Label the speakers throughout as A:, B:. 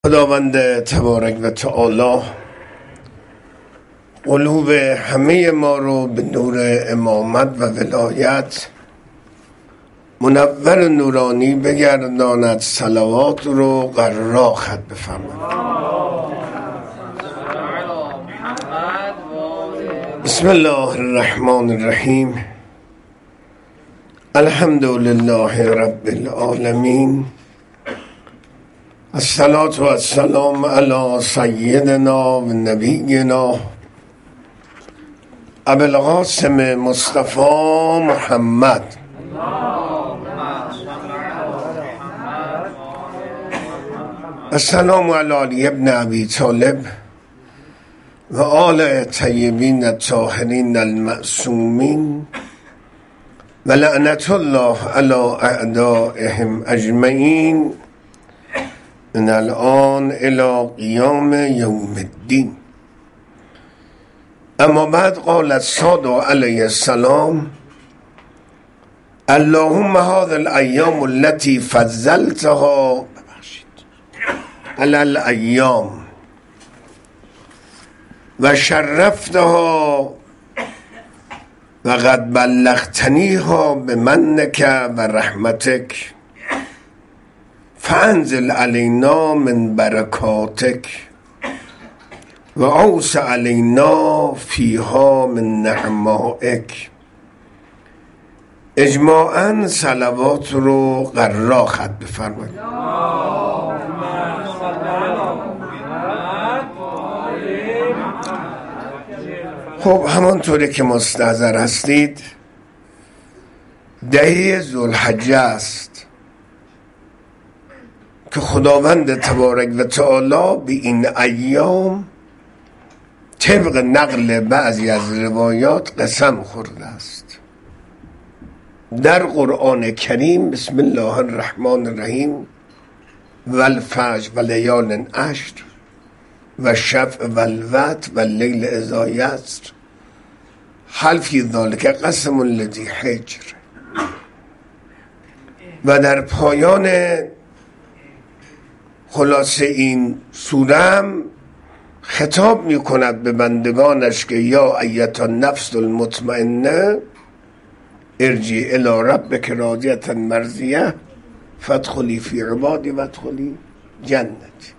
A: خداوند تبارک و تعالی قلوب همه ما رو به نور امامت و ولایت منور نورانی بگرداند. صلوات رو قرار خط بفرماید. بسم الله الرحمن الرحیم. الحمد لله رب العالمین. الصلاة و السلام علی سیدنا و نبینا ابی القاسم مصطفی محمد السلام علی علی ابن ابی طالب و آل طیبین الطاهرین المعصومین و لعنت الله علی اعدائهم اجمعین من الان الى قیام یوم الدین. اما بعد قال الصادق علیه السلام: اللهم هذه الایام التي فضلتها علی الایام و شرفتها و قد بلغتنیها بمنک و رحمتک فانزل علینا من برکاتک و اوسع علینا فیها من نعمائک. اجماعاً صلوات رو قرار خط بفرمایید. خب همانطوری که مستحضر هستید دهه ذوالحجه است که خداوند تبارک و تعالی به این ایام طبق نقل بعضی از روایات قسم خورده است. در قرآن کریم بسم الله الرحمن الرحیم: و الفجر و لیال عشر و شفع و الوتر و اللیل اذا یسر هل فی ذلک قسم لذی حجر. و در پایان خلاصه این سورم خطاب می کند به بندگانش که یا ایها النفس المطمئنه ارجعی الی ربک راضیة مرضیه فادخلی فی عبادی وادخلی جنتی.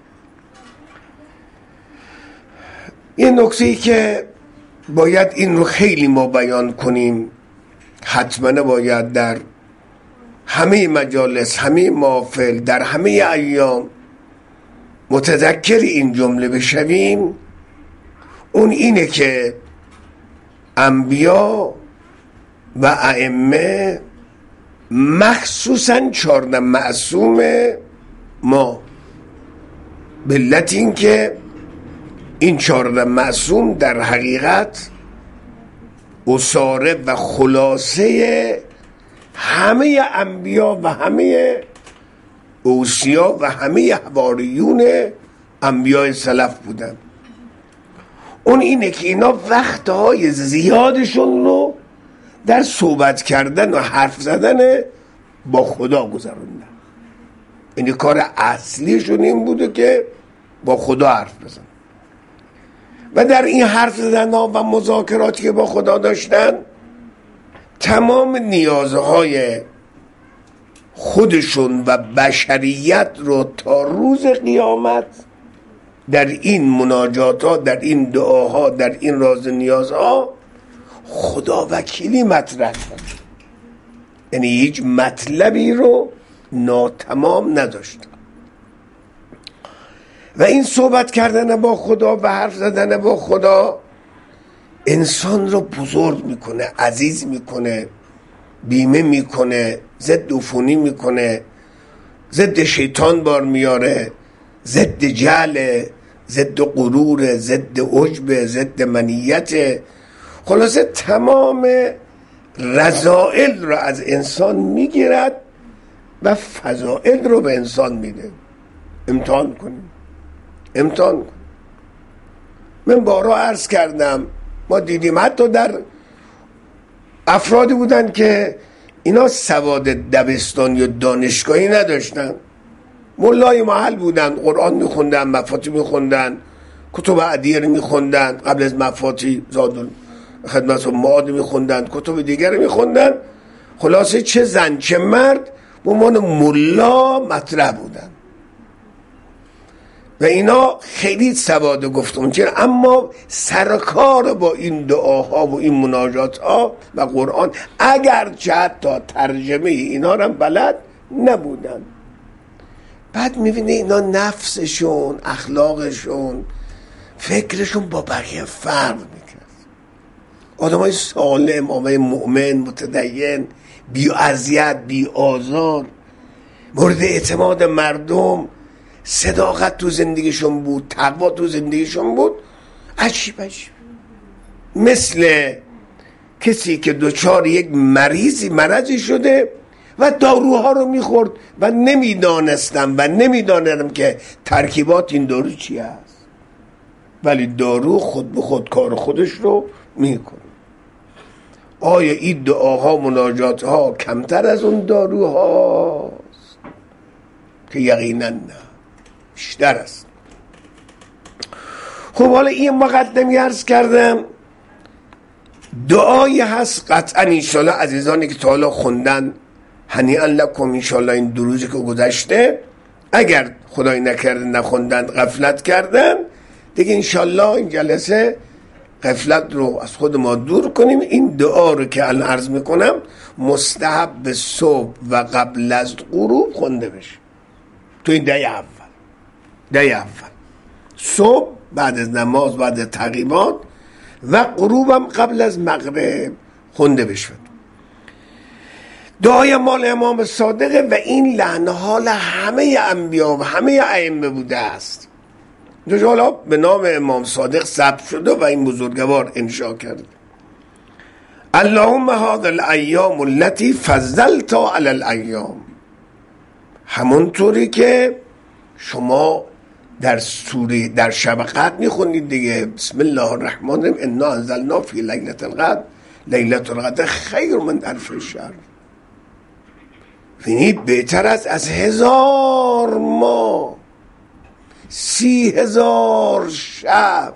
A: این نکته‌ای که باید این رو خیلی ما بیان کنیم، حتما باید در همه مجالس، همه محافل، در همه ایام متذکر این جمله بشویم. اون اینه که انبیا و ائمه مخصوصاً 14 معصوم ما به علت این که این 14 معصوم در حقیقت اساره و خلاصه همه انبیا و همه اوصیا و همه حواریون انبیاء سلف بودن. اون اینه که اینا وقتهای زیادشون رو در صحبت کردن و حرف زدن با خدا گذروندن. این کار اصلیشون این بوده که با خدا حرف بزنن و در این حرف زدن ها و مذاکراتی که با خدا داشتن تمام نیازهای خودشون و بشریت رو تا روز قیامت در این مناجات ها، در این دعاها، در این راز نیازها خدا وکیلی مطرح کرد. یعنی هیچ مطلبی رو ناتمام نداشت. و این صحبت کردن با خدا و حرف زدن با خدا انسان رو بزرگ میکنه، عزیز میکنه، بیمه میکنه، ضد عفونی میکنه، ضد شیطان بار میاره، ضد جهل، ضد غرور، ضد عجب، ضد منیت. خلاصه تمام رذائل رو از انسان میگیرد و فضائل رو به انسان میده. امتحان کنیم. من بارها عرض کردم، ما دیدیم حتی در افرادی بودن که اینا سواد دبستان یا دانشگاهی نداشتن، ملای محل بودن، قرآن میخوندن، مفاتی میخوندن، کتب عدیه رو میخوندن، قبل از مفاتی زاد خدمت و معاد میخوندن، کتب دیگر میخوندن. خلاصه چه زن چه مرد به عنوان ملا مطرح بودن و اینا خیلی سواد گفتم. اما سرکار با این دعاها و این مناجات ها و قرآن اگرچه حتی ترجمه اینا رو بلد نبودن. بعد میبینی اینا نفسشون، اخلاقشون، فکرشون با بقیه فرق میکرد. آدمای سالم، آدمای مؤمن، متدین، بی اذیت، بی آزار، مورد اعتماد مردم، صداقت تو زندگیشون بود، تقوا تو زندگیشون بود. عجیب عجیب، مثل کسی که دچار یک مرضی شده و داروها رو میخورد و نمیدانم که ترکیبات این دارو چی هست، ولی دارو خود به خود کار خودش رو میکنه. آیا این دعاها مناجات ها کمتر از اون داروهاست؟ که یقینا نه، بیشتر است. خب حالا این مقدمی عرض کردم. دعایی هست قطعا انشالله عزیزانی که تا حالا خوندن هنیئا لکم، انشالله این 2 روزی که گذشته اگر خدای نکرده نخوندن غفلت کردن دیگه انشالله این جلسه غفلت رو از خود ما دور کنیم. این دعا رو که الان عرض میکنم مستحب به صبح و قبل از غروب خونده بشه. تو این ده اول صبح بعد از نماز، بعد از تقییمات، و غروبم قبل از مغرب خونده بشه. دعای مال امام صادقه و این لحن حال همه انبیا و همه ائمه بوده است. حالا به نام امام صادق ثبت شده و این بزرگوار انشا کرده. اللهم هذه الایام التي فضلت علی الایام. همونطوری که شما در سوره در شب قدر میخونید دیگه، بسم الله الرحمن الرحیم، انا انزلنا فی لیلة القدر، لیلة القدر خیر من الف شهر. ببینید بهتر است از 1000 ماه، 30,000 شب،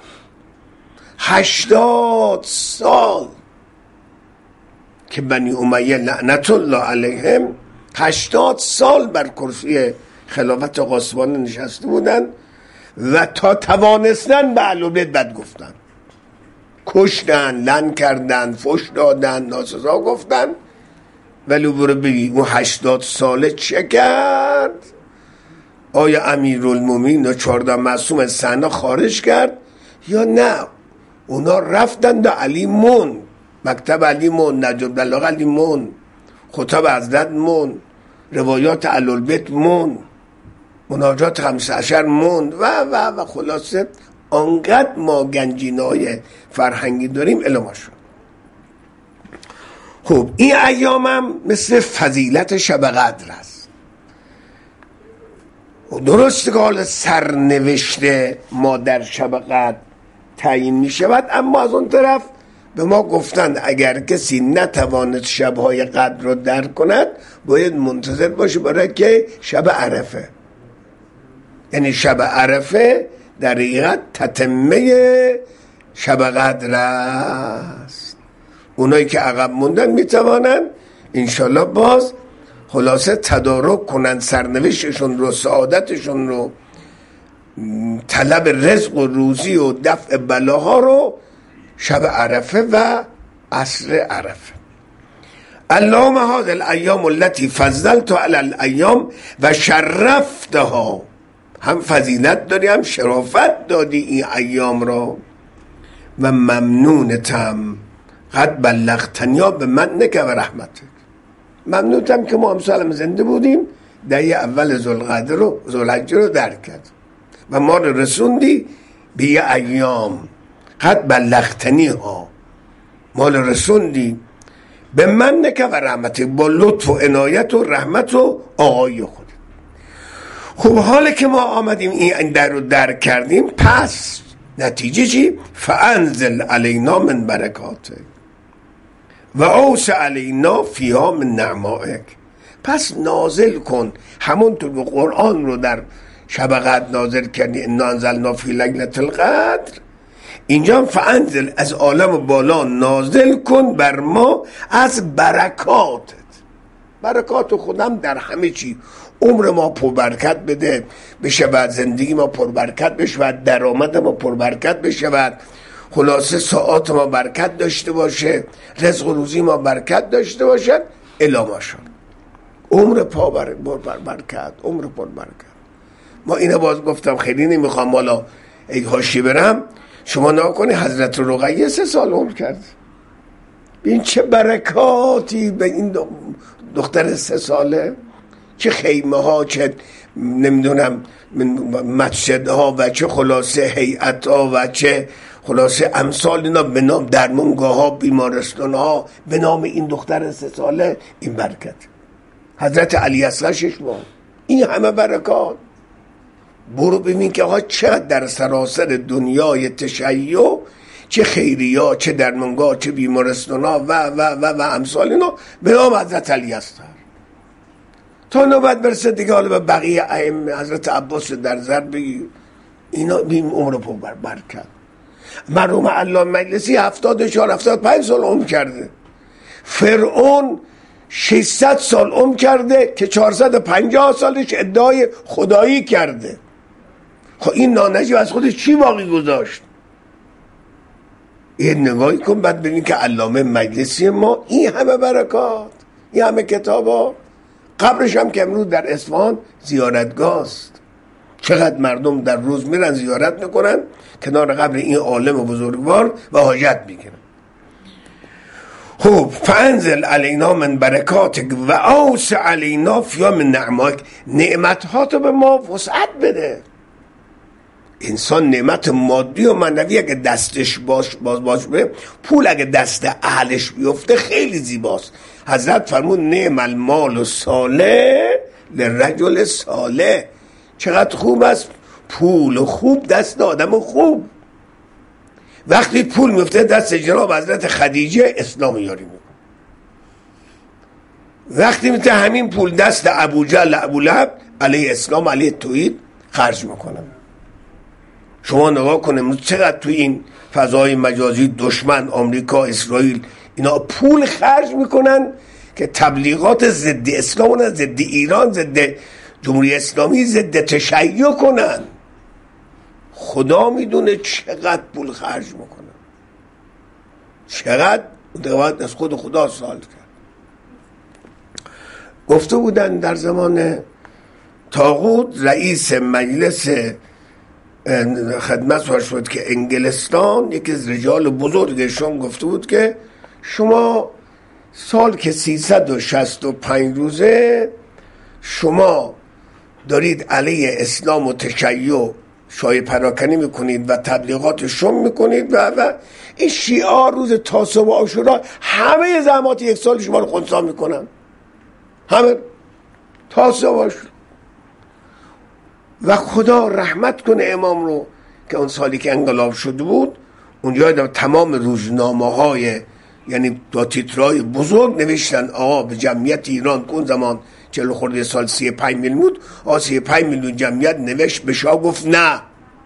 A: 80 سال که بنی امیه لعنت الله علیهم 80 سال بر کرسی خلافت قاسمانه نشسته بودن و تا توانستن به اهل بیت بد گفتن، کشتن، لعن کردن، فحش دادن، ناسزا گفتن. ولی برو بگی اون 80 ساله چه کرد؟ آیا امیرالمومنین و 14 معصوم از صحنه خارج کرد یا نه؟ اونا رفتن دا علی مون، مکتب علی مون، نجم بلاغ علی مون، خطب حضرت مون، روایات اهل بیت مون، مناجات 15 مون و خلاصه آنقدر ما گنجینه‌های فرهنگی داریم الا شد. خب این ایامم مثل فضیلت شب قدر است. درست که حال سرنوشته ما در شب قدر تعیین می شود، اما از اون طرف به ما گفتن اگر کسی نتواند شبهای قدر رو درک کند باید منتظر باشه برای که شب عرفه. یعنی شب عرفه در حقیقت تتمه شب قدر است. اونایی که عقب موندن میتوانن انشالله باز خلاصه تدارک کنن سرنوشتشون رو، سعادتشون رو، طلب رزق و روزی و دفع بلاها رو شب عرفه و عصر عرفه. اللهم هذه الایام التي فضلت علی الایام و شرفتها، هم فضیلت داری هم شرافت دادی این ایام را. و ممنونتم قد بلغتنیا به منک و رحمتک، ممنونتم که ما امسال زنده بودیم در اول ذوالقعده رو، ذوالحجه رو درک کرد و ما رو رسوندی به یه ایام. قد بلغتنی ها، ما رو رسوندی به منک و رحمتک، با لطف و عنایت و رحمت و آقای خود. خب حالا که ما آمدیم این در رو درک کردیم، پس نتیجه چی؟ فانزل علینا من برکاتک و اوسع علینا فیها من نعمائک. پس نازل کن همونطور که قرآن رو در شب قدر نازل کردی، انا انزلنا فی لیلة القدر، اینجا فانزل از عالم بالا نازل کن بر ما از برکاتت. برکات خودم در همه چی، عمر ما پربرکت بده بشود، زندگی ما پربرکت بشود، درآمد ما پربرکت بشود، خلاصه ساعات ما برکت داشته باشه، رزق و روزی ما برکت داشته باشه، الا ماشاءالله عمر برکت، عمر پربرکت. ما اینو باز گفتم، خیلی نمیخوام بالا ای حاشیه برم. شما نکنی حضرت رقیه 3 سال عمر کرد، این چه برکاتی به این دختر 3 ساله، چه خیمه ها، چه نمیدونم مسجد ها و چه خلاصه هیئت ها و چه خلاصه امثال اینا به نام درمانگاه ها، بیمارستان ها به نام این دختر 3 ساله. این برکت حضرت علی اصغر 6 ماه، این همه برکات. برو ببین که آقا چقدر در سراسر دنیای تشیع چه خیریا، چه درمانگاه، چه بیمارستان ها و امثال اینا به نام حضرت علی اصغر. تا نوبت برسه دیگه حالا به بقیه ائمه، حضرت عباس در زر بگی، اینا بیم عمر پر برکت. مرحوم علامه مجلسی 74-75 سال عمر کرده. فرعون 600 سال عمر کرده که 450 سالش ادعای خدایی کرده. خب این نانجیب از خودش چی باقی گذاشت؟ یه نگاهی کن بعد ببین که علامه مجلسی ما این همه برکات، این همه کتابا، قبرش هم که امروز در اصفهان زیارتگاه است. چقدر مردم در روز میرن زیارت میکنن کنار قبر این عالم بزرگوار و حاجت میگیرن. خب فانزل علینا من برکاتک و اوسع علینا فی من نعماک، نعمتهاتو به ما وسعت بده. انسان نعمت مادی و معنوی اگه دستش باشه، پول اگه دست اهلش بیفته خیلی زیباست. حضرت فرمود نعم المال صالح للرجل صالح، چقدر خوب است پول خوب دست آدم خوب. وقتی پول میفته دست جناب حضرت خدیجه، اسلام یاری میکنه. وقتی میفته همین پول دست ابو جهل ابولهب علیه اسلام علیه توحید خرج میکنن. شما نگاه کنیم چقدر توی این فضای مجازی دشمن آمریکا، اسرائیل، اینا پول خرج میکنن که تبلیغات ضد اسلام، ضد ایران، ضد جمهوری اسلامی، ضد تشیع کنن. خدا میدونه چقدر پول خرج میکنن، چقدر باید از خود خدا سوال کرد. گفته بودن در زمان طاغوت رئیس مجلس خدمت سوال شد که انگلستان، یکی از رجال بزرگشون گفته بود که شما سال که 365 روزه شما دارید علیه اسلام و تشیع شایع پراکنی میکنید و تبلیغاتشون میکنید و این شیعه روز تاسوع و عاشورا همه زحمات 1 سال شما رو خنثی میکنن، همه تاسوع و عاشورا. و خدا رحمت کنه امام رو که اون سالی که انقلاب شده بود اونجا تمام روزنامه های یعنی با تیترهای بزرگ نوشتن آقا به جمعیت ایران که اون زمان 40 خورده سال 35 میلیون بود، 35 میلیون جمعیت نوشت به شاه گفت نه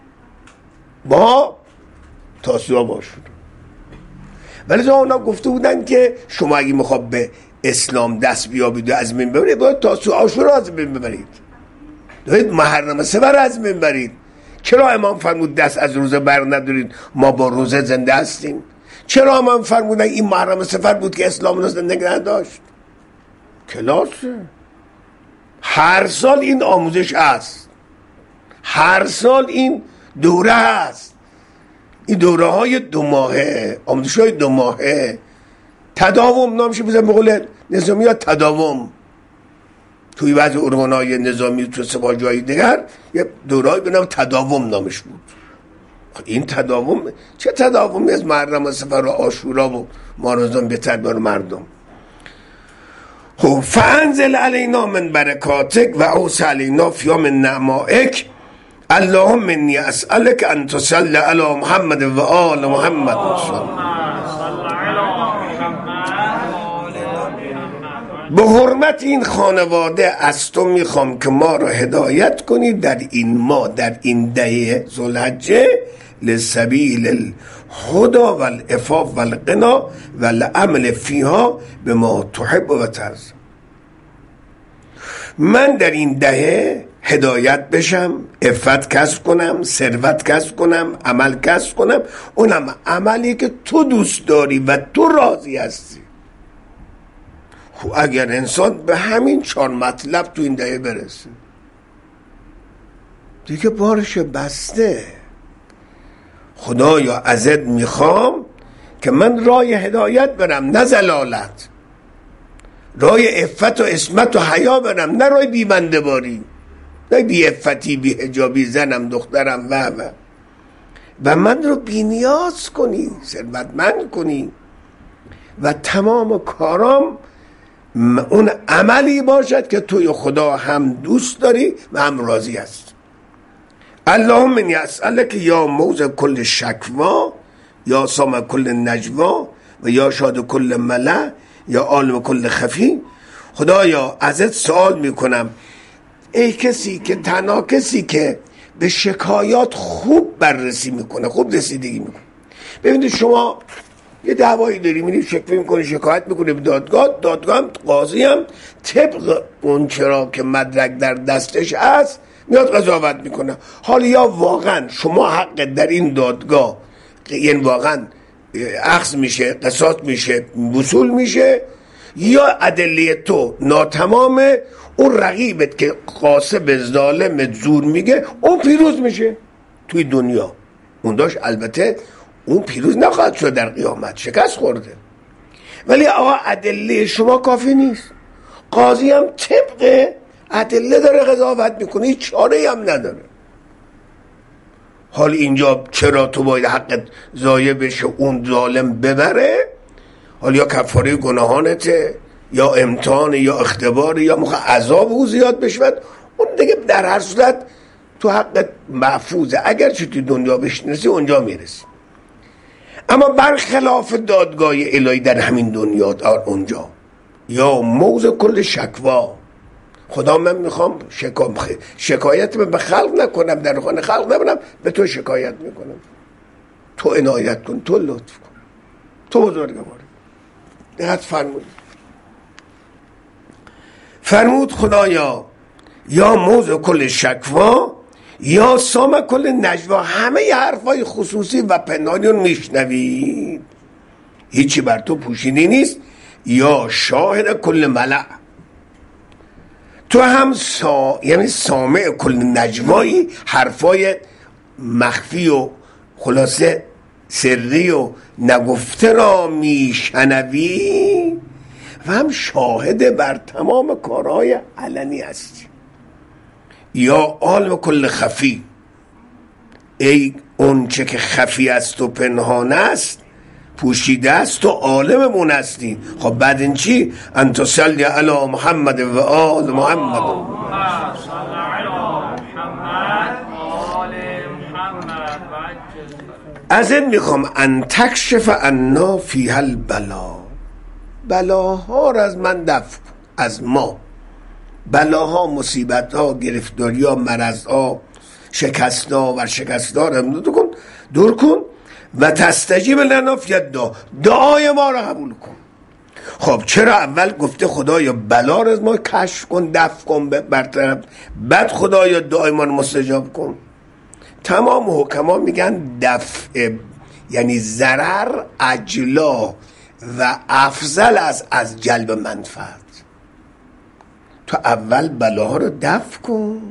A: با تاسوع باشد. ولی اونا گفته بودن که شما اگه میخواد به اسلام دست بیابید و از من ببرید باید تاسوع عاشورا از من ببرید، دارید محرم سفر از من برید. چرا امام فرمود دست از روزه بر ندارید، ما با روزه زنده هستیم؟ چرا امام فرمودن این محرم سفر بود که اسلام رو زنده نداشت؟ کلاسه. هر سال این آموزش هست، هر سال این دوره هست، این دوره های 2 ماهه، آموزش های 2 ماهه، تداوم نامشه بزن به قول نظامی ها تداوم. توی بعضی ارگان‌های نظامی تو سپاه جای دیگر یه دوره‌ای به نام تداوم نامش بود. این تداوم چه تداومی از محرم و سفر و عاشورا و مارزان بهتر بر مردم. خب فانزل علینا من برکاتک و اوسع علینا فی من نعمائک اللهم انی اسألک ان تصلی علی محمد و آل محمد به حرمت این خانواده از تو میخوام که ما را هدایت کنی در این دهه ذوالحجه لسبیل الهدى والعفاف والغنا والعمل فیها به ما تحب و ترضی. من در این دهه هدایت بشم، عفت کسب کنم، ثروت کسب کنم، عمل کسب کنم، اونم عملی که تو دوست داری و تو راضی هستی. خب اگر انسان به همین 4 مطلب تو این دهه برسه دیگه بارش بسته. خدایا ازت میخوام که من راه هدایت برم، نه زلالت، راه عفت و عصمت و حیا برم، نه راه بیبنده باری، نه بی عفتی، بی حجابی، زنم دخترم و من رو بی نیاز کنی، ثروتمند کنی و تمام کارام اون عملی باشد که توی خدا هم دوست داری و هم راضی است. اللهم انی اسألک یا موضع کل شکوا یا سام کل نجوا و یا شاد کل ملع یا عالم کل خفی. خدایا ازت سوال میکنم ای کسی که تنها کسی که به شکایات خوب بررسی میکنه، خوب رسیدگی میکنه. ببینید شما یه دعوایی داری، میری شکوه میکنی، شکایت میکنی به دادگاه هم قاضی هم طبق اون چرا که مدرک در دستش هست میاد قضاوت میکنه. حالا یا واقعا شما حق در این دادگاه یعنی واقعا اخذ میشه، قصاص میشه، وصول میشه، یا ادله تو ناتمامه، اون رقیبت که قاسب ظالم زور میگه اون پیروز میشه توی دنیا. اون داشت البته اون پیروز نخواهد شد در قیامت، شکست خورده. ولی آقا ادله شما کافی نیست، قاضی هم طبق ادله داره قضاوت میکنه، هیچ چاره هم نداره. حال اینجا چرا تو باید حقت ضایع بشه اون ظالم ببره؟ حال یا کفاره گناهانته یا امتحان یا اختبار یا عذاب او زیاد بشود، اون دیگه در هر صورت تو حقت محفوظه، اگر چه تو دنیا بشنسی اونجا میرسی. اما برخلاف دادگاه الهی در همین دنیا اونجا یا موضع کل شکوا، خدا من میخوام شکایت من به خلق نکنم، در خانه خلق نبرم، به تو شکایت میکنم، تو عنایت کن، تو لطف کن، تو بزرگواری. دقت فرمود خدایا یا موضع کل شکوا یا سام کل نجوا، همه حرفای خصوصی و پنهانی رو میشنوید، هیچی بر تو پوشیدی نیست، یا شاهد کل ملع، تو هم یعنی سامع کل نجوایی، حرفای مخفی و خلاصه سری و نگفته را میشنوی و هم شاهد بر تمام کارهای علنی هستی. یا عالم کل خفی، ای اون چه که خفی است و پنهان است، پوشیده است و عالممون هستی. خب بعد این چی؟ انت صلی علی محمد و آل محمد. ازت میخوام ان تکشف عنا فیها البلا، بلاها را از من دفع کن، از ما بلاها، مصیبتها، گرفتاریها، مرضها، شکستها و شکستها را دور کن و تستجیب لنا فی الدعا، دعای ما را قبول کن. خب چرا اول گفته خدایا بلا را از ما کشف کن، دفع کن، برطرف، بعد خدایا دعای ما را مستجاب کن؟ تمام حکما میگن دفع یعنی ضرر اجلا و افضل از جلب منفعت. تو اول بلاها رو دفع کن.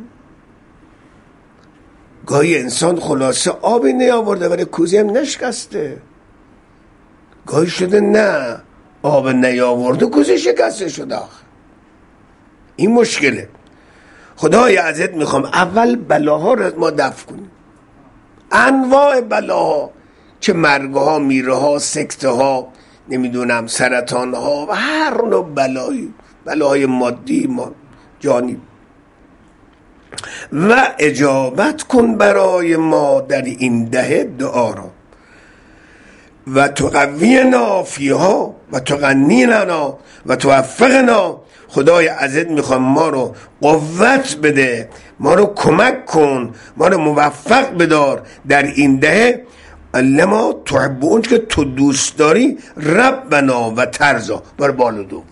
A: گاهی انسان خلاصه آبی نیاورده ولی کوزی هم نشکسته، گاهی شده نه آب نیاورده کوزی شکسته شده. این مشکله. خدای ازت میخوام اول بلاها رو ما دفع کنیم، انواع بلاها، چه مرگها، میرها، سکتها، نمیدونم سرطانها و هر نوع بلایی، بلاهای مادی ما جانی، و اجابت کن برای ما در این دهه دعا را و تقوینا فیها و تغنینا و توفقنا خدای ازت میخوام ما رو قوت بده، ما رو کمک کن، ما رو موفق بدار در این دهه لما تحب، اون که تو دوست داری، ربنا و ترزا، بر بال دوم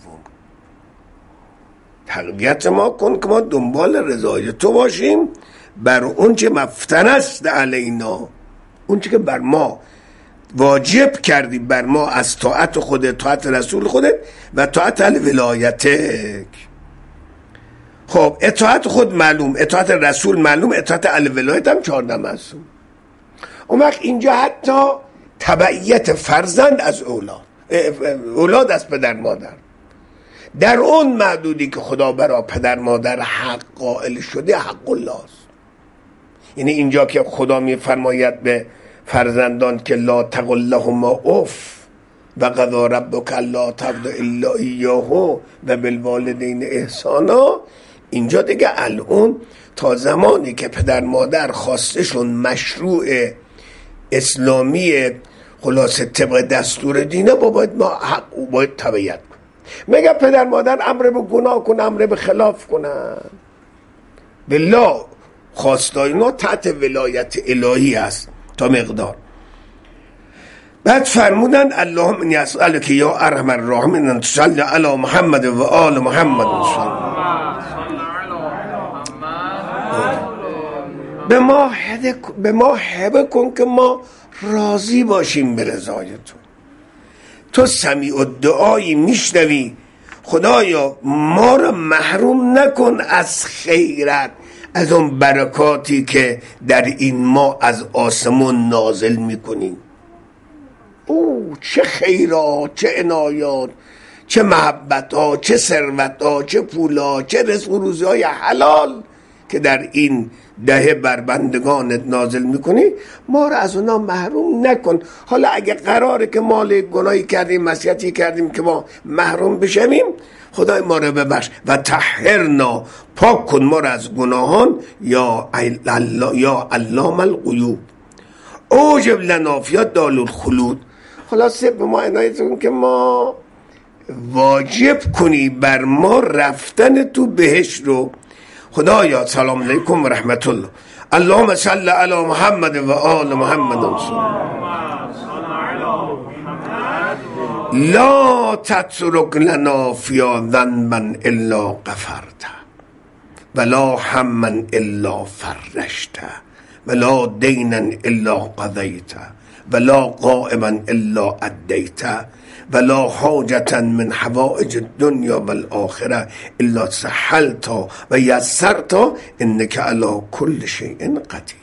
A: تقویت ما کن که ما دنبال رضای تو باشیم بر اون چه مفتن است علینا، اون چه که بر ما واجب کردی بر ما از طاعت خودت، طاعت رسول خودت و طاعت الولایتک. خب اطاعت خود معلوم، اطاعت رسول معلوم، اطاعت الولایت هم 14 معصوم. اون وقت اینجا حتی تبعیت فرزند از اولاد از پدر مادر در اون معدودی که خدا برای پدر مادر حق قائل شده حق الله است. یعنی اینجا که خدا میفرماید به فرزندان که لا تقل لهما اف و قضا ربک الا تعبدوا الا ایاه و بالوالدین احسانا، اینجا دیگه الان تا زمانی که پدر مادر خواستشون مشروع اسلامی خلاصه طبق دستور دینه باید ما حق باید تبعیت کنن. مگه پدر مادر امر به گناه کنن، امر به خلاف کنن؟ بالله خواستای اینا تحت ولایت الهی است تا مقدار. بعد فرمودن اللهم انی اسألک یا ارحم الراحمین ان تصلی علی محمد و آل محمد به ما هبه کن که ما راضی باشیم به رضای تو سمیع الدعایی میشنوی، خدایا ما را محروم نکن از خیرت، از اون برکاتی که در این ما از آسمون نازل میکنیم. او چه خیرات، چه عنایات، چه محبت ها، چه ثروت ها، چه پول ها، چه رزق و روزی های حلال که در این دهه بر بندگانت نازل میکنی، ما را از اونا محروم نکن. حالا اگه قراره که مال گناهی کردیم، معصیتی کردیم که ما محروم بشویم، خدای ما را ببخش و طهرنا، پاک کن ما را از گناهان، یا علام الغیوب اوجب لنا فی دار الخلود. خلاصه به ما عنایت کن که ما واجب کنی بر ما رفتن تو بهشت رو. خدایا سلام علیکم و رحمت الله. اللهم صل علی محمد و آل محمد. لا تترک لنا فیا ذنبا الا غفرته ولا هما الا فرجته ولا دینا الا قضیته ولا قائما الا ادیته ولا حاجة من حوائج الدنیا والآخرة الا سهلتا و یسرتا انک علی کل شیء قدیر.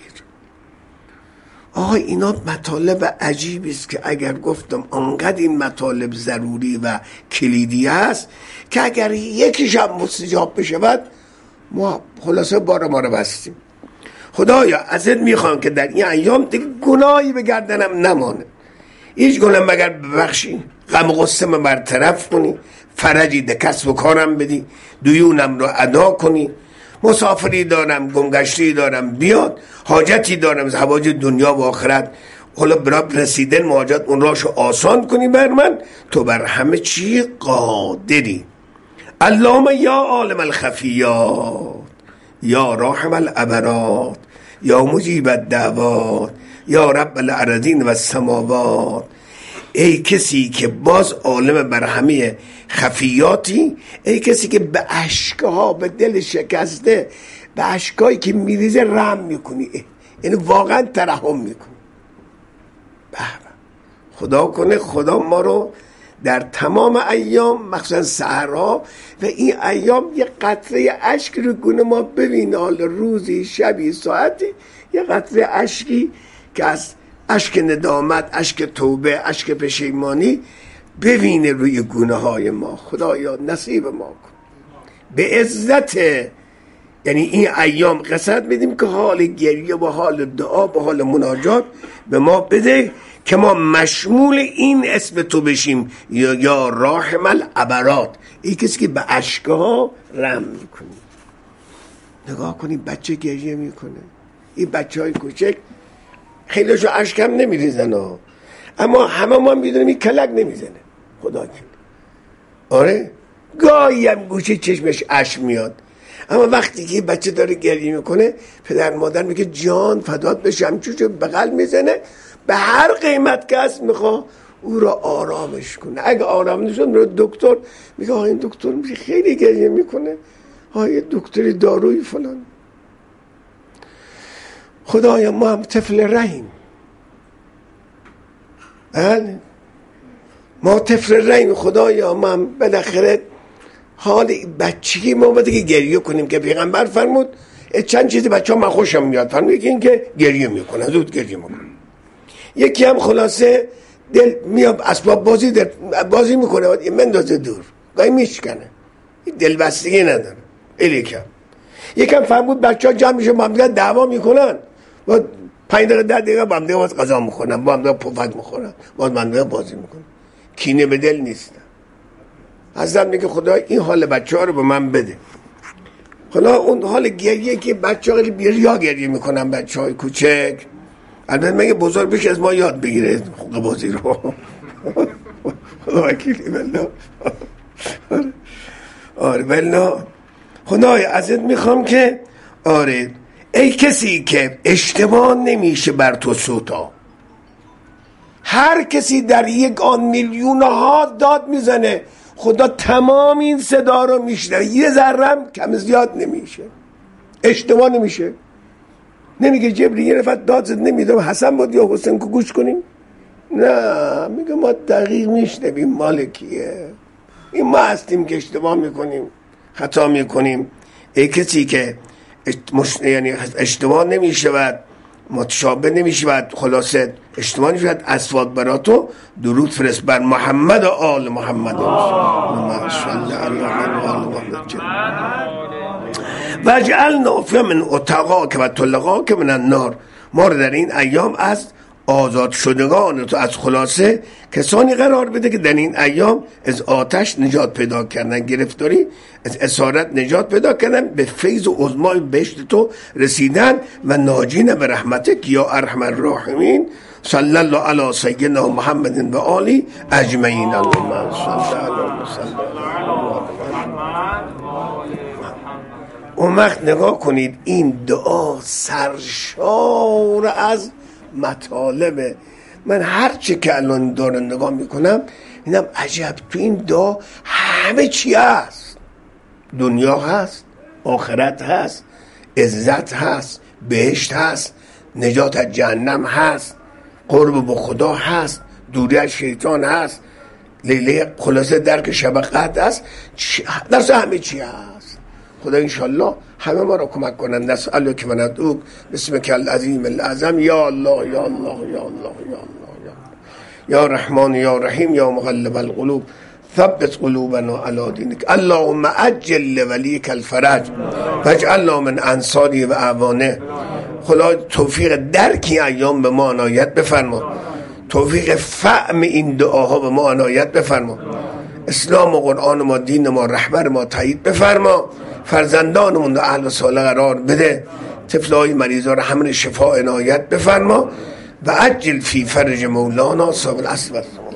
A: اینا مطالب عجیبی است که اگر گفتم انقدر این مطالب ضروری و کلیدی است که اگر یکیش هم مستجاب بشود ما خلاصه بار ما رو بستیم. خدایا ازت میخوام که در این ایام دیگه گناهی به گردنم نمانه، هیچ گناه مگر ببخشی، غم و غصه من برطرف کنی، فرجی ده کسب و کارم بدی، دیونم رو ادا کنی، مسافری دارم، گمگشتی دارم بیاد، حاجتی دارم از حوایج دنیا و آخرت، حالا برای رسیدن مهاجت اون راشو آسان کنی بر من، تو بر همه چی قادری. اللهم یا عالم الخفیات یا راحم العبرات یا مجیب الدعوات یا رب الارضین و السماوات، ای کسی که باز عالم بر همه خفیاتی، ای کسی که به اشکها به دل شکسته، به اشکایی که میریزه رحم میکنی، یعنی واقعا ترحم میکنی. خدا کنه خدا ما رو در تمام ایام مخصوصا سحرها و این ایام یه قطره اشک رو گونه ما ببینه، حال روزی شبی ساعتی یه قطره اشکی که از اشک ندامت، اشک توبه، اشک پشیمانی ببینه روی گونه های ما. خدایا نصیب ما کن به عزت، یعنی این ایام قسمت میدیم که حال گریه و حال دعا و حال مناجات به ما بده که ما مشمول این اسم تو بشیم، یا راحم العبرات، این کسی که به اشکها رحم میکنی. نگاه کنی بچه گریه میکنه، این بچه های کوچک خیلیشو اشک هم نمیریزن اما همه ما میدونیم این کلک نمیزنه. خدا کنه آره گاهی هم گوشه چشمش اشک میاد. اما وقتی که بچه داره گریه میکنه پدر مادر میگه جان فدات بشم، چوچو بغل میزنه، به هر قیمت که هست میخواه او را آرامش کنه. اگه آرام نشد میره دکتر، میگه این دکتر میشه خیلی گریه میکنه، یه دکتری دارویی فلان. خدایا ما هم طفل رحیم، بله ما طفل رحیم، خدایا ما هم بالاخره حال بچگی ما باید که گریه کنیم که پیغمبر فرمود چند چیزی بچه ها من خوشم میاد، فرمود یکی این که گریه میکنن، زود گریه میکنن. یکی هم خلاصه دل میاد اسباب بازی میکنه مندازه دور، گاهی میشکنه، دل بستگی نداره. یکم فرمود بچه ها جمع میشه با هم دیگه دعوا میکنن، با 5 دقیقه 10 دقیقه با هم دیگه غذا میخورن، با هم دیگه پفک میخورن، با هم دیگه بازی میکنن، کینه به دل نیستن. حضرت میگه خدا این حال بچه ها رو به من بده. حالا اون حال گریه که بچه ها ریا گریه میکنن، بچه های کوچک، البته میگه بزرگ بشه از ما یاد بگیره حقوق بازی رو. وکیلی بلا. آره بلا. خدای ازت میخوام که آره ای کسی که اشتباه نمیشه بر تو سوتا، هر کسی در یک آن میلیون ها داد میزنه، خدا تمام این صدا رو میشنوه، یه ذرم کم زیاد نمیشه، اشتباه نمیشه. نمیگه جبری یه نفر داد زد نمیده حسن بود یا حسین که گوش کنیم، نه میگه ما دقیق میشنویم مال کیه، این ما هستیم که اشتباه میکنیم، خطا میکنیم. ای کسی که یعنی اشتباه نمیشود، متشابه نمیشود، خلاصه اشتباه نمیشود، اسوات برا تو درود فرست بر محمد و آل محمد و اجعلنا فی من اتقاک و طلقاک من النار. ما رو در این ایام از آزاد شدگان تو، از خلاصه کسانی قرار بده که در این ایام از آتش نجات پیدا کردن، گرفتاری از اسارت نجات پیدا کردن، به فیض و عظمای بهشت تو رسیدن و ناجین به رحمتک یا ارحم الراحمین. صلی الله علی سیدنا محمد و آلی اجمعین. اللهم صل علی اون وقت نگاه کنید این دعا سرشار از مطالبه. من هرچی که الان دارم نگاه میکنم اینم عجب، تو این دعا همه چی هست، دنیا هست، آخرت هست، عزت هست، بهشت هست، نجات از جهنم هست، قرب به خدا هست، دوری از شیطان هست، لیله خلاصه درک شبقت هست، درس همه چی هست. خدا انشالله همه ما را کمک کنن. نسألک و ندعوک بسمک العظیم الاعظم یا الله یا الله یا الله یا الله یا رحمان یا رحیم یا مقلب القلوب ثبت قلوبنا علی دینک. اللهم عجل لولیک الفرج واجعلنا من انصاری و اعوانه. خدا توفیق درک این ایام به ما عنایت بفرما، توفیق فهم این دعاها به ما عنایت بفرما. اسلام و قرآن ما، دین ما، رهبر ما تایید بفرما. فرزندانمون رو اهل صالح قرار بده. طفلای مریضا رو همه شفا عنایت بفرما و عجل فی فرج مولانا صاحب العصر.